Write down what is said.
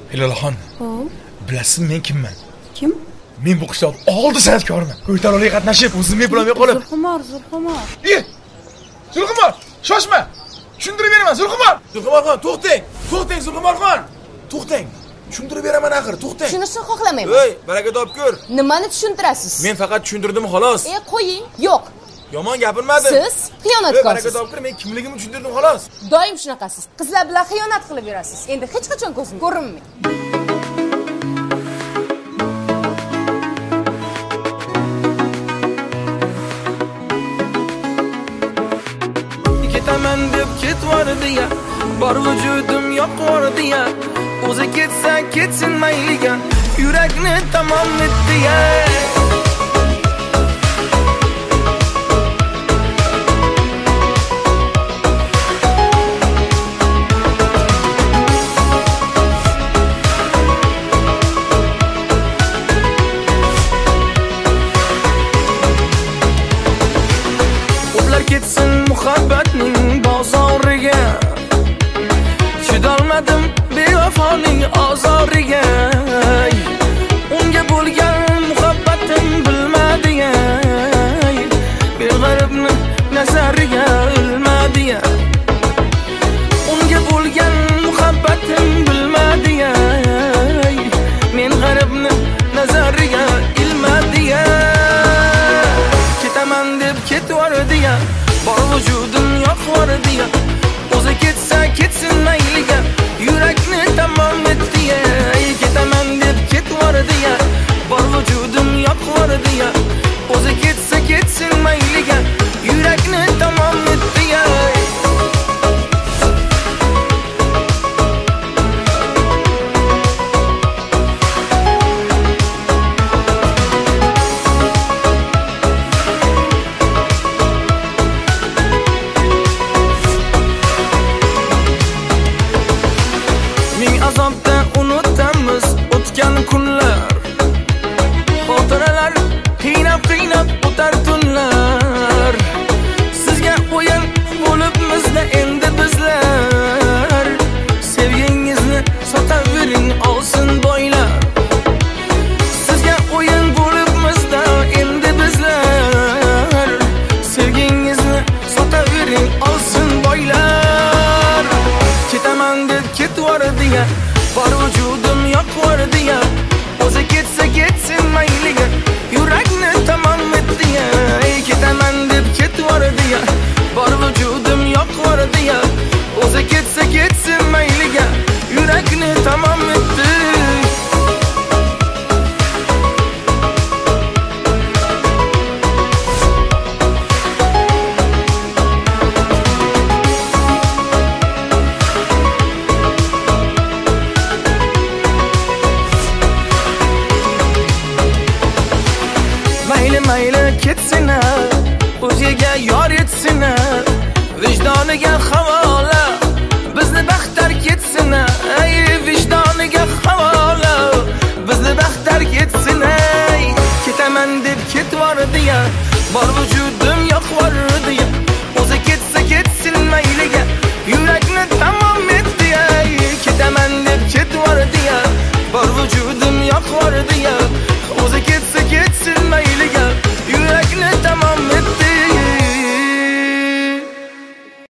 Hilolaxon, Xo'p, bilasizmi men kimman? kim? Men bu qishloqda oldi san'atkorman. Ko'taroqga qatnashib, o'zimga bilolmay qolib. Zulxumor. Zulxumor, shoshma. Tushuntirib beraman, Zulxumor. Zulxumorxon, to'xtang. To'xtang, Zulxumorxon. To'xtang. Tushuntirib beraman axir, to'xtang. Tushunishni xohlamayman. Ey, baraka topkur. Nimani tushuntirasiz? Men faqat tushuntirdim xolos. Qo'ying. Yo'q. Yomon gapirmadim. Siz xiyonatkorsiz. Baraka topkur, men kimligimni tushuntirdim xolos. Doim shunaqasiz. Qizlar bilan xiyonat qilib yurasiz. Endi hech qachon ko'zim ko'rinmaydi. Ketaman deb ketvordi ya, bor vujudim yo'qordi ya. O'zi ketsa ketsin mayliga, yurakni tamom etdi ya. Ketsin muhabbatning bozoriga, chidolmadim bevafoning azoriga. Unga bo'lgan muhabbatim bilmadi ya, bir g'aribni nazariga o'lmadi ya. Unga bo'lgan muhabbatim bilmadi ya, men g'aribni nazariga ilmadi ya. Ketaman deb ketvordi ya, bor vujudim yo'qordi ya. O'zi ketsa ketsin mayliga, yurakni tamom etdi ya. Ketaman deb ketvordi ya, bor vujudim yo'qordi ya. O'zi ketsa ketsin mayliga, yurakni tamom etdi ya. Azobda unutamiz o'tgan kunlar, xotiralar qiynab o'tar tunlar. Sizga o'yin bo'libmizda endi bizlar, sevgingizni sotavering olsin boylar. Sizga o'yin bo'libmizda endi bizlar, sevgingizni sotavering olsin boylar. Ketaman deb ketvordi ya, bor vujudim yo'qordi ya. O'zi ketsa ketsin mayliga, yurakni tamom etdi ya. Ketaman deb ketvordi ya, bor vujudim yo'qordi ya. O'zi ketsa ketsin mayliga, yurakni tamom etdi. Mayli ketsin, o'ziga yor etsin, vijdoniga havola, bizni baxtar ketsin. Ey vijdoniga havola, bizni baxtar ketsin. Ketaman deb ketvordi ya, bor vujudim yo'qordi